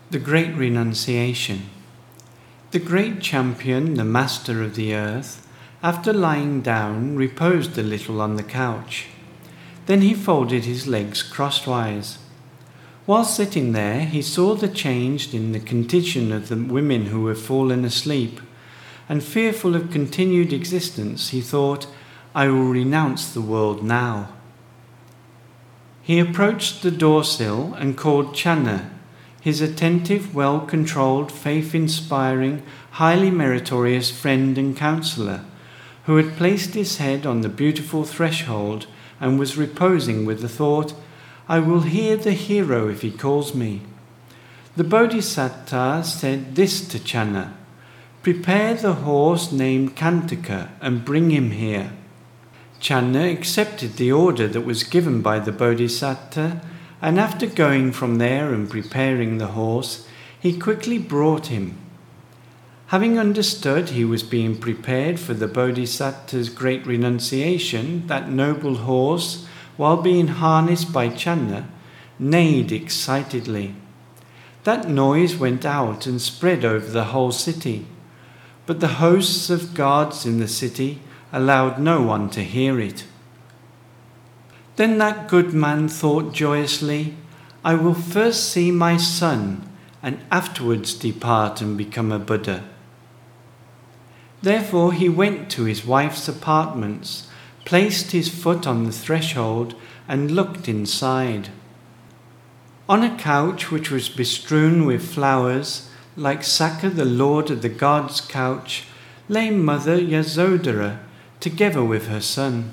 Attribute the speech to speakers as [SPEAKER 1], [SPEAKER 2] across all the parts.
[SPEAKER 1] The Great Renunciation. The great champion, the master of the earth, after lying down, reposed a little on the couch. Then he folded his legs crosswise. While sitting there, he saw the change in the condition of the women who were fallen asleep, and fearful of continued existence, he thought, I will renounce the world now. He approached the door-sill and called Channa, his attentive, well-controlled, faith-inspiring, highly meritorious friend and counsellor, who had placed his head on the beautiful threshold and was reposing with the thought, I will hear the hero if he calls me. The Bodhisattva said this to Channa, prepare the horse named Kantaka and bring him here. Channa accepted the order that was given by the Bodhisattva, and after going from there and preparing the horse, he quickly brought him. Having understood he was being prepared for the Bodhisattva's great renunciation, that noble horse, while being harnessed by Channa, neighed excitedly. That noise went out and spread over the whole city, but the hosts of guards in the city allowed no one to hear it. Then that good man thought joyously, I will first see my son and afterwards depart and become a Buddha. Therefore he went to his wife's apartments, placed his foot on the threshold and looked inside. On a couch which was bestrewn with flowers, like Sakka the lord of the gods' couch, lay Mother Yasodhara together with her son.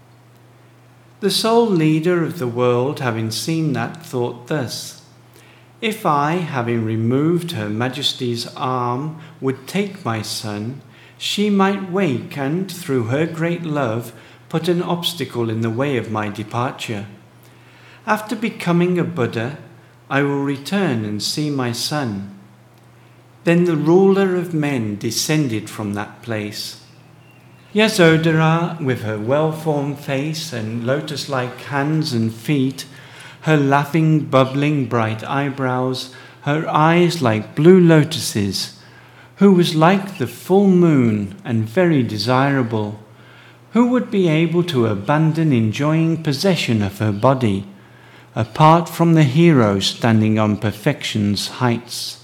[SPEAKER 1] The sole leader of the world, having seen that, thought thus, if I, having removed her Majesty's arm, would take my son, she might wake and, through her great love, put an obstacle in the way of my departure. After becoming a Buddha, I will return and see my son. Then the ruler of men descended from that place. Yasodhara, with her well-formed face and lotus-like hands and feet, her laughing, bubbling, bright eyebrows, her eyes like blue lotuses, who was like the full moon and very desirable, who would be able to abandon enjoying possession of her body, apart from the hero standing on perfection's heights.